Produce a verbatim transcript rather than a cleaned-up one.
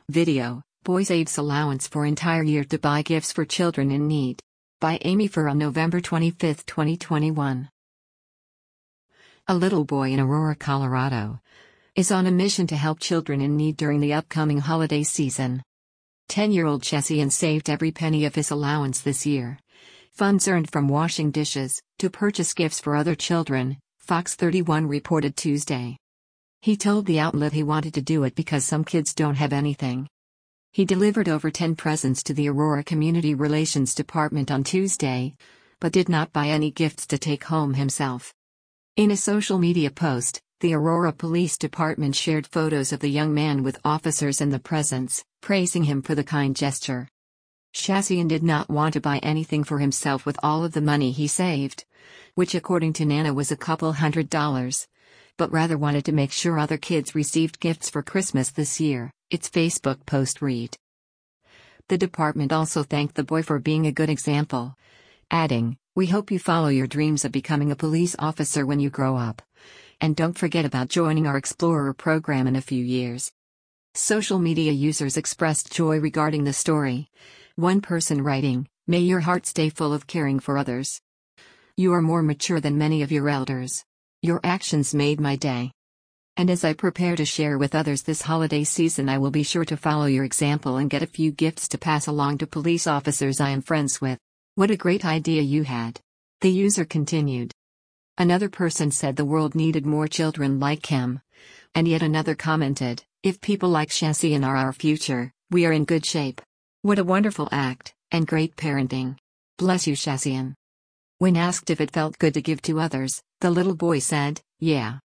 Video, Boy Saves Allowance for Entire Year to Buy Gifts for Children in Need. By Amy Fur on November twenty-fifth, twenty twenty-one. A little boy in Aurora, Colorado, is on a mission to help children in need during the upcoming holiday season. ten-year-old Chessian saved every penny of his allowance this year. Funds earned from washing dishes, to purchase gifts for other children, Fox thirty-one reported Tuesday. He told the outlet he wanted to do it because some kids don't have anything. He delivered over ten presents to the Aurora Community Relations Department on Tuesday, but did not buy any gifts to take home himself. In a social media post, the Aurora Police Department shared photos of the young man with officers and the presents, praising him for the kind gesture. Chessian did not want to buy anything for himself with all of the money he saved, which according to Nana was a couple hundred dollars, but rather wanted to make sure other kids received gifts for Christmas this year, its Facebook post read. The department also thanked the boy for being a good example, adding, "We hope you follow your dreams of becoming a police officer when you grow up. And don't forget about joining our Explorer program in a few years." Social media users expressed joy regarding the story. One person writing, "May your heart stay full of caring for others. You are more mature than many of your elders. Your actions made my day. And as I prepare to share with others this holiday season, I will be sure to follow your example and get a few gifts to pass along to police officers I am friends with. What a great idea you had." The user continued. Another person said the world needed more children like him. And yet another commented, "If people like Chessian are our future, we are in good shape. What a wonderful act, and great parenting. Bless you, Chessian." When asked if it felt good to give to others, the little boy said, "Yeah.